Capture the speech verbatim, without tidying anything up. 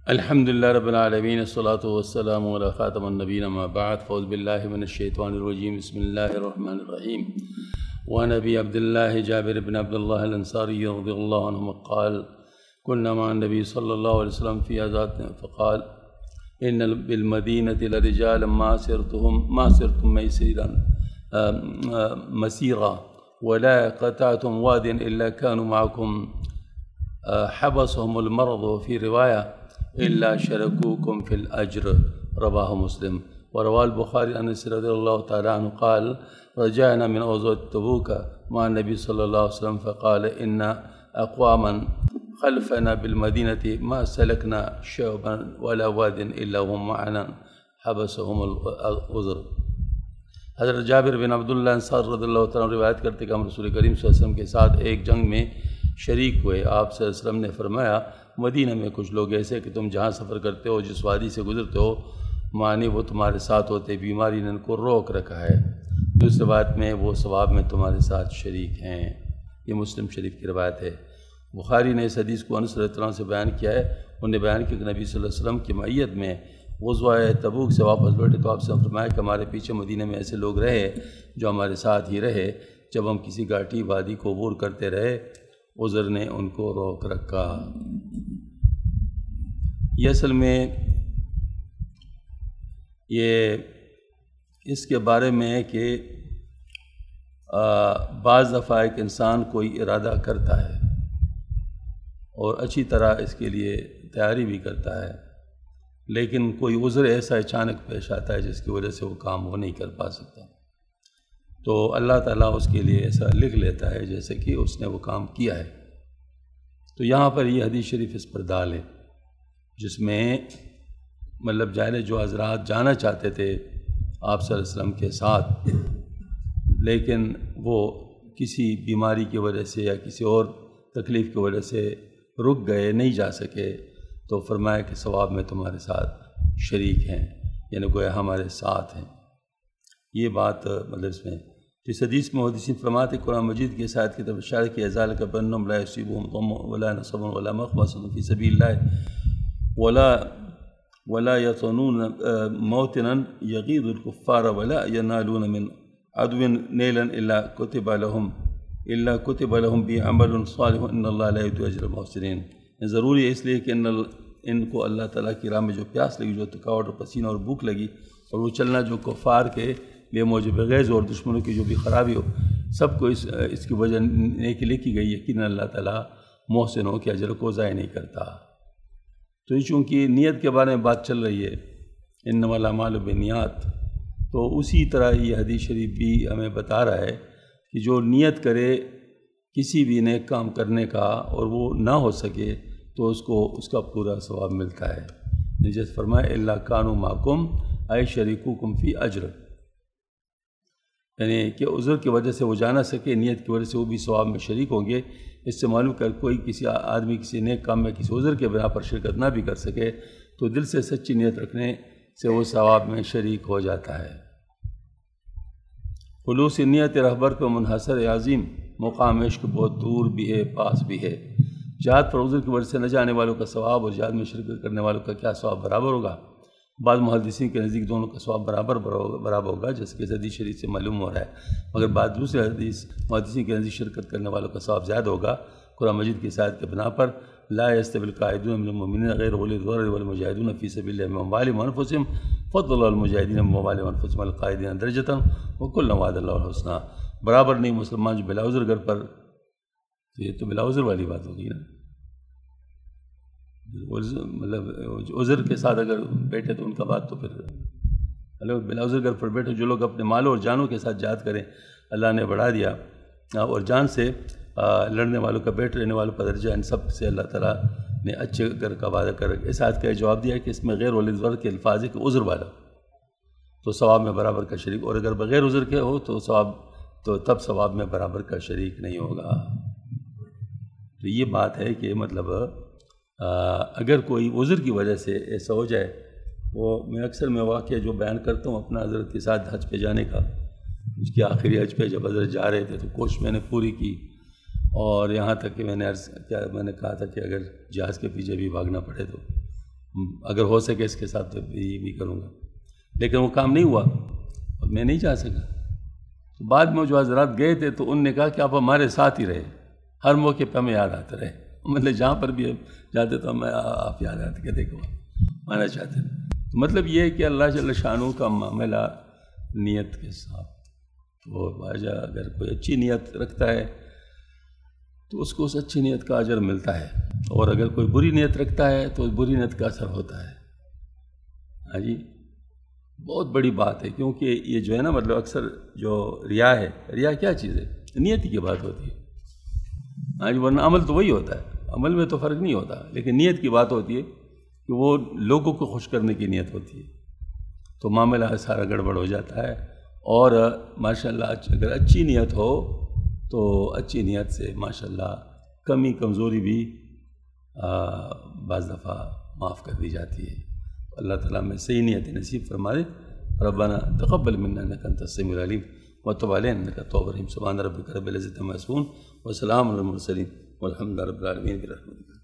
الحمد للہ رب العالمین الصلاۃ والسلام علی خاتم النبیین اما بعد فاعوذ باللہ من الشیطان الرجیم بسم اللہ الرحمن الرحیم وعن ابی عبد اللہ جابر بن عبد اللہ الانصاری رضی اللہ عنہ قال كنا مع النبی صلی اللہ علیہ وسلم فی غزوۃ فقال ان بالمدینۃ لرجالا ما سرتهم ما سرتم میسرا مسیرا ولا قطعتم واد الا كانوا معكم حبسهم المرض في رواية إلا شركوكم في الأجر رواه مسلم ورواه البخاري عن أنس رضي الله تعالى عنه قال رجعنا من غزوة تبوك مع النبي صلى الله عليه وسلم فقال إن أقواما خلفنا بالمدينة ما سلكنا شعبا ولا واد إلا هم معنا حبسهم العذر۔ حضرت جابر بن عبداللہ انصاری رضی اللہ تعالیٰ عنہ روایت کرتے کہ ہم رسول کریم صلی اللہ علیہ وسلم کے ساتھ ایک جنگ میں شریک ہوئے۔ آپ صلی اللہ علیہ وسلم نے فرمایا مدینہ میں کچھ لوگ ایسے کہ تم جہاں سفر کرتے ہو جس وادی سے گزرتے ہو معنی وہ تمہارے ساتھ ہوتے، بیماری نے ان کو روک رکھا ہے، دوسری بات میں وہ ثواب میں تمہارے ساتھ شریک ہیں۔ یہ مسلم شریف کی روایت ہے۔ بخاری نے اس حدیث کو انس رضی اللہ عنہ سے بیان کیا ہے۔ انہوں نے بیان کیا کہ نبی صلی اللہ علیہ وسلم کی معیت میں غزوہ تبوک سے واپس لوٹے تو آپ سے فرمایا کہ ہمارے پیچھے مدینہ میں ایسے لوگ رہے جو ہمارے ساتھ ہی رہے، جب ہم کسی گھاٹی وادی کو عبور کرتے رہے عذر نے ان کو روک رکھا۔ یہ اصل میں یہ اس کے بارے میں ہے کہ بعض دفعہ ایک انسان کوئی ارادہ کرتا ہے اور اچھی طرح اس کے لیے تیاری بھی کرتا ہے، لیکن کوئی عذر ایسا اچانک پیش آتا ہے جس کی وجہ سے وہ کام وہ نہیں کر پا سکتا، تو اللہ تعالیٰ اس کے لیے ایسا لکھ لیتا ہے جیسے کہ اس نے وہ کام کیا ہے۔ تو یہاں پر یہ حدیث شریف اس پر دال ہے، جس میں مطلب ظاہر جو حضرات جانا چاہتے تھے آپ صلی اللہ علیہ وسلم کے ساتھ، لیکن وہ کسی بیماری کی وجہ سے یا کسی اور تکلیف کی وجہ سے رک گئے، نہیں جا سکے، تو فرمایا کہ ثواب میں تمہارے ساتھ شریک ہیں، یعنی گویا ہمارے ساتھ ہیں۔ یہ بات مطلب اس میں اس حدیث میں محدثین فرماتے قرآن مجید کے ساتھ کی طرف اشارہ کیا ذالک بأنہم لا یصیبہم غم ولا نصب ولا مخمصۃ فی سبیل اللہ ولا ولا یطعنون موطنا یغیظ الکفار ولا ینالون من عدو نیلا الا کتب لهم الا کتب لهم به عمل صالح ان اللہ لا یضیع اجر المحسنین۔ ضروری ہے اس لیے کہ ان ان کو اللہ تعالیٰ کی راہ میں جو پیاس لگی، جو تھکاوٹ اور پسینہ اور بھوک لگی، اور وہ چلنا جو کفار کے لیے موجب غیظ اور دشمنوں کی جو بھی خرابی ہو، سب کو اس اس کی وجہ نیکی لکھی گئی، یقیناً اللہ تعالیٰ محسنوں کے اجر کو ضائع نہیں کرتا۔ تو یہ چونکہ نیت کے بارے میں بات چل رہی ہے، انما الاعمال بالنیات، تو اسی طرح یہ حدیث شریف بھی ہمیں بتا رہا ہے کہ جو نیت کرے کسی بھی نیک کام کرنے کا اور وہ نہ ہو سکے تو اس کو اس کا پورا ثواب ملتا ہے۔ جیسے فرمایا الا کانوا معکم اے شریکوکم فی اجر، یعنی کہ عذر کی وجہ سے وہ جا نہ سکے، نیت کی وجہ سے وہ بھی ثواب میں شریک ہوں گے۔ اس سے معلوم کر کوئی کسی آدمی کسی نیک کام میں کسی عذر کے بنا پر شرکت نہ بھی کر سکے تو دل سے سچی نیت رکھنے سے وہ ثواب میں شریک ہو جاتا ہے۔ خلوص نیت رہبر پہ منحصر عظیم، مقام عشق بہت دور بھی ہے پاس بھی ہے۔ جہاد پر عذر کی وجہ سے نہ جانے والوں کا ثواب اور جہاد میں شرکت کرنے والوں کا کیا ثواب برابر ہوگا؟ بعض محدثین کے نزدیک دونوں کا ثواب برابر برابر ہوگا، جیسے کہ حدیث شریف سے معلوم ہو رہا ہے، مگر بعض دوسرے حدیث محدثین کے نزدیک شرکت کرنے والوں کا ثواب زیادہ ہوگا۔ قرآن مجید کی آیت کے بنا پر لا یستوی القاعدون من المؤمنین غیر اولی الضرر والمجاہدون فی سبیل اللہ باموالہم وانفسہم فضل اللہ المجاہدین باموالہم وانفسہم علی القاعدین درجۃ وکلا وعد اللہ الحسنی۔ برابر نہیں مسلمان جو بلا عذر گھر پر، تو یہ تو بلا عذر والی بات ہوگی نا، مطلب عذر کے ساتھ اگر بیٹھے تو ان کا بات تو پھر مطلب بلا عذر گھر پر بیٹھے جو لوگ اپنے مالوں اور جانوں کے ساتھ جہاد کریں اللہ نے بڑھا دیا، اور جان سے لڑنے والوں کا بیٹھ رہنے والوں کا درجہ ان سب سے اللہ تعالیٰ نے اچھے گھر کا وعدہ کر رکھا۔ اس آیت کا جواب دیا کہ اس میں غیر اولی الضرر کے الفاظ ہے کہ عذر والا تو ثواب میں برابر کا شریک، اور اگر بغیر عذر کے ہو تو ثواب تو تب ثواب میں برابر کا شریک نہیں ہوگا۔ تو یہ بات ہے کہ مطلب اگر کوئی عذر کی وجہ سے ایسا ہو جائے، وہ میں اکثر میں واقعہ جو بیان کرتا ہوں اپنا حضرت کے ساتھ حج پہ جانے کا، اس کے آخری حج پہ جب حضرت جا رہے تھے تو کوشش میں نے پوری کی، اور یہاں تک کہ میں نے عرض کیا میں نے کہا تھا کہ اگر جہاز کے پیچھے بھی بھاگنا پڑے تو اگر ہو سکے اس کے ساتھ یہ بھی کروں گا، لیکن وہ کام نہیں ہوا اور میں نہیں جا سکا۔ تو بعد میں جو حضرات گئے تھے تو ان نے کہا کہ آپ ہمارے ساتھ ہی رہے، ہر موقع پہ ہمیں یاد آتے رہے، مطلب جہاں پر بھی جاتے تو ہمیں آپ یاد آتے کہ دیکھو مانا چاہتے ہیں۔ تو مطلب یہ ہے کہ اللہ جل شانہ کا معاملہ نیت کے ساتھ، تو واجہ اگر کوئی اچھی نیت رکھتا ہے تو اس کو اس اچھی نیت کا اجر ملتا ہے، اور اگر کوئی بری نیت رکھتا ہے تو اس بری نیت کا اثر ہوتا ہے۔ ہاں جی، بہت بڑی بات ہے، کیونکہ یہ جو ہے نا مطلب اکثر جو ریا ہے، ریا کیا چیز ہے؟ نیت کی بات ہوتی ہے۔ ہاں جی، ورنہ عمل تو وہی ہوتا ہے، عمل میں تو فرق نہیں ہوتا، لیکن نیت کی بات ہوتی ہے کہ وہ لوگوں کو خوش کرنے کی نیت ہوتی ہے، تو معاملہ سارا گڑبڑ ہو جاتا ہے۔ اور ماشاءاللہ اگر اچھی نیت ہو تو اچھی نیت سے ماشاءاللہ کمی کمزوری بھی بعض دفعہ معاف کر دی جاتی ہے۔ اللہ تعالیٰ میں صحیح نیت نصیب فرمائے۔ ربنا تقبل منا انک انت السمیع العلیم وتب علینا انک التواب الرحیم۔ سبحان ربک رب العزۃ عما یصفون وسلام علی المرسلین والحمد للہ رب العالمین برحمتک۔